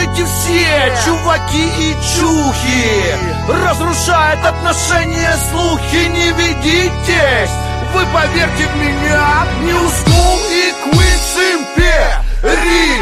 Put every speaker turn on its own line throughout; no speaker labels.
эти все чуваки и чухи разрушают отношения, слухи, не ведитесь. Вы поверьте в меня, New School и Queen's Imperia.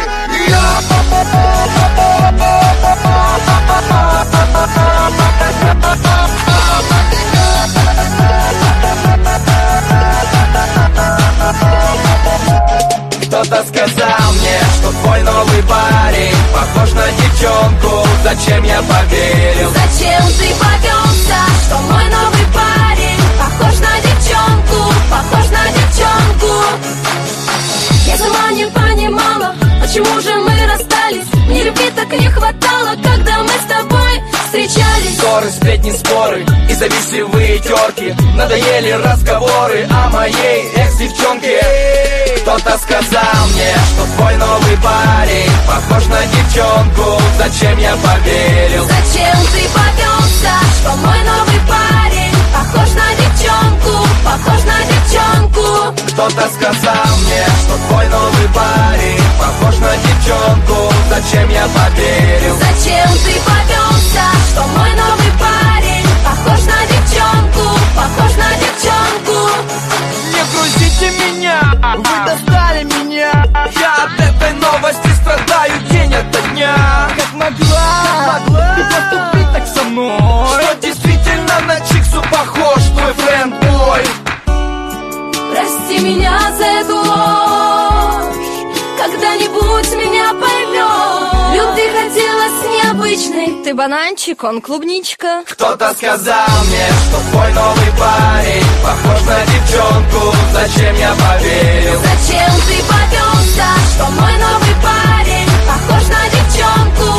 Кто-то сказал мне, что твой новый парень похож на девчонку. Зачем я поверил?
Зачем ты повелся, что мой новый парень похож на девчонку, похож на девчонку? Я сама не понимала, почему же мы расстались. Мне любви так не хватало, когда мы с тобой встречались.
Ссоры, сплетни, споры и завистливые терки. Надоели разговоры о моей экс-девчонке. Кто-то сказал мне, что твой новый парень похож на девчонку. Зачем я поверил?
Зачем ты повелся, что мой новый парень похож на девчонку, похож на девчонку?
Кто-то сказал мне, что твой новый парень похож на девчонку. Зачем я поверил?
Зачем ты повелся, что мой новый парень похож на девчонку, похож на девчонку?
Не грузите меня, вы достали меня. Я от этой новости страдаю день ото дня. Как могла ты поступить так со мной? Что действительно на Чиксу похож твой френд-бой?
Прости меня за эту ложь, когда-нибудь меня поймешь. Любви хотелось необычной, ты бананчик, он клубничка.
Кто-то сказал мне, что твой новый парень похож на девчонку. Зачем я поверил?
Зачем ты повелся, что мой новый парень похож на девчонку,